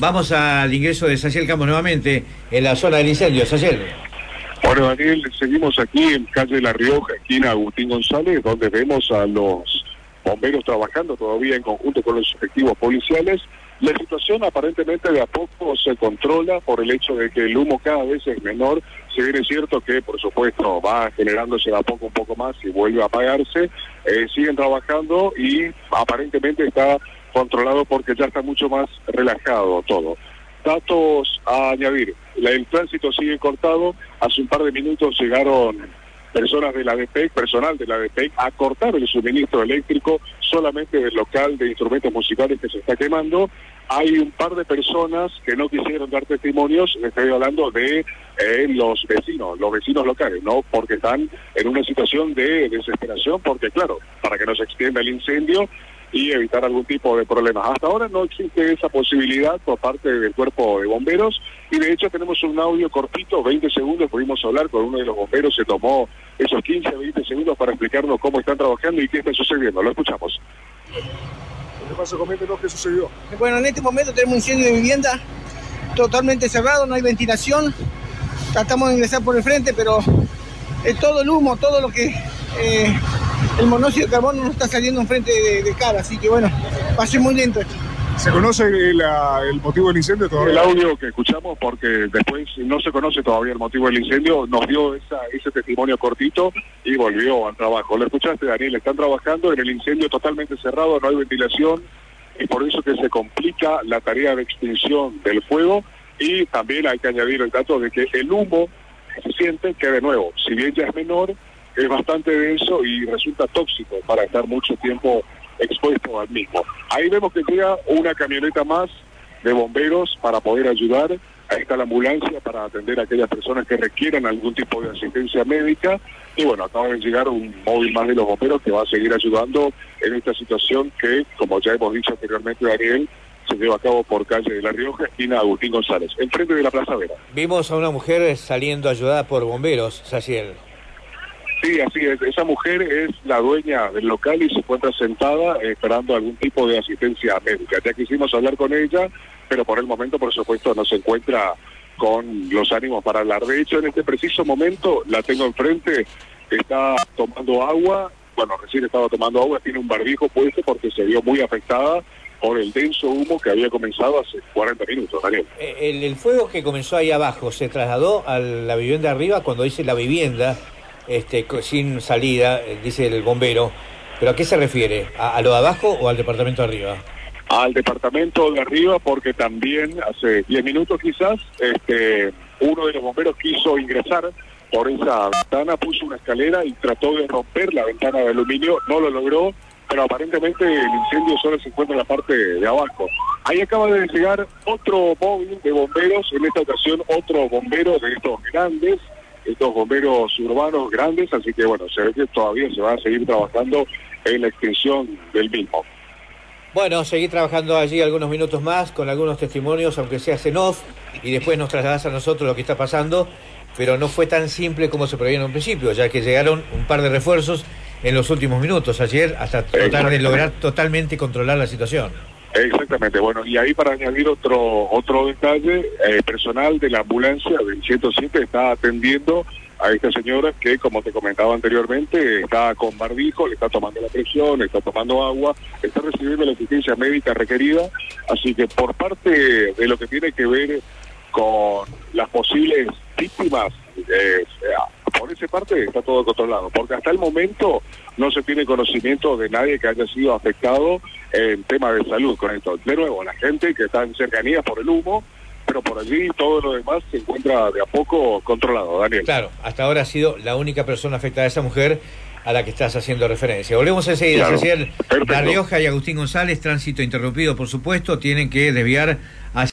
Vamos al ingreso de Saciel Campos nuevamente en la zona del incendio. Saciel. Bueno, Daniel, seguimos aquí en calle La Rioja, esquina Agustín González, donde vemos a los bomberos trabajando todavía en conjunto con los efectivos policiales. La situación aparentemente de a poco se controla por el hecho de que el humo cada vez es menor. Si bien es cierto que, por supuesto, va generándose de a poco un poco más y vuelve a apagarse, siguen trabajando y aparentemente está controlado porque ya está mucho más relajado todo. Datos a añadir: el tránsito sigue cortado. Hace un par de minutos llegaron personal de la ADPEC a cortar el suministro eléctrico solamente del local de instrumentos musicales que se está quemando. Hay un par de personas que no quisieron dar testimonios, estoy hablando de los vecinos locales, ¿no? Porque están en una situación de desesperación, porque claro, para que no se extienda el incendio y evitar algún tipo de problemas. Hasta ahora no existe esa posibilidad por parte del cuerpo de bomberos, y de hecho tenemos un audio cortito, 20 segundos, pudimos hablar con uno de los bomberos, se tomó esos 15 a 20 segundos para explicarnos cómo están trabajando y qué está sucediendo. Lo escuchamos. ¿Qué pasó? Coméntenos qué sucedió. Bueno, en este momento tenemos un incendio de vivienda totalmente cerrado, no hay ventilación. Tratamos de ingresar por el frente, pero todo el humo, todo lo que el monóxido de carbono nos está saliendo enfrente de cara, así que bueno, va a ser muy lento esto. ¿Se conoce el motivo del incendio todavía? El audio que escuchamos, porque después no se conoce todavía el motivo del incendio, nos dio ese testimonio cortito y volvió al trabajo. Lo escuchaste, Daniel, están trabajando en el incendio totalmente cerrado, no hay ventilación, y por eso que se complica la tarea de extinción del fuego. Y también hay que añadir el dato de que el humo se siente que, de nuevo, si bien ya es menor, es bastante denso y resulta tóxico para estar mucho tiempo expuesto al mismo. Ahí vemos que llega una camioneta más de bomberos para poder ayudar. Ahí está la ambulancia para atender a aquellas personas que requieran algún tipo de asistencia médica. Y bueno, acaba de llegar un móvil más de los bomberos que va a seguir ayudando en esta situación que, como ya hemos dicho anteriormente, Daniel, se lleva a cabo por calle de La Rioja, esquina Agustín González, enfrente de la Plaza Vera. Vimos a una mujer saliendo ayudada por bomberos, Saciel. Sí, así es. Esa mujer es la dueña del local y se encuentra sentada esperando algún tipo de asistencia médica. Ya quisimos hablar con ella, pero por el momento, por supuesto, no se encuentra con los ánimos para hablar. De hecho, en este preciso momento la tengo enfrente, está tomando agua. Bueno, recién estaba tomando agua, tiene un barbijo puesto porque se vio muy afectada por el denso humo que había comenzado hace 40 minutos, Daniel. El fuego que comenzó ahí abajo se trasladó a la vivienda arriba. Cuando dice la vivienda, sin salida, dice el bombero, ¿pero a qué se refiere? ¿A lo de abajo o al departamento de arriba? Al departamento de arriba, porque también hace 10 minutos quizás, uno de los bomberos quiso ingresar por esa ventana, puso una escalera y trató de romper la ventana de aluminio, no lo logró, pero aparentemente el incendio solo se encuentra en la parte de abajo. Ahí acaba de llegar otro móvil de bomberos, en esta ocasión otro bombero de estos grandes, estos bomberos urbanos grandes, así que bueno, se ve que todavía se va a seguir trabajando en la extinción del mismo. Bueno, seguir trabajando allí algunos minutos más con algunos testimonios, aunque sea en off, y después nos trasladás a nosotros lo que está pasando, pero no fue tan simple como se previó en un principio, ya que llegaron un par de refuerzos en los últimos minutos, ayer, hasta tratar de lograr totalmente controlar la situación. Exactamente, bueno, y ahí para añadir otro detalle, personal de la ambulancia del 107 está atendiendo a esta señora que, como te comentaba anteriormente, está con barbijo, le está tomando la presión, le está tomando agua, está recibiendo la asistencia médica requerida, así que por parte de lo que tiene que ver con las posibles víctimas, por esa parte está todo controlado, porque hasta el momento no se tiene conocimiento de nadie que haya sido afectado en tema de salud con esto. De nuevo, la gente que está en cercanías por el humo, pero por allí todo lo demás se encuentra de a poco controlado, Daniel. Claro, hasta ahora ha sido la única persona afectada, esa mujer a la que estás haciendo referencia. Volvemos enseguida, claro. La Rioja y Agustín González, tránsito interrumpido, por supuesto, tienen que desviar hacia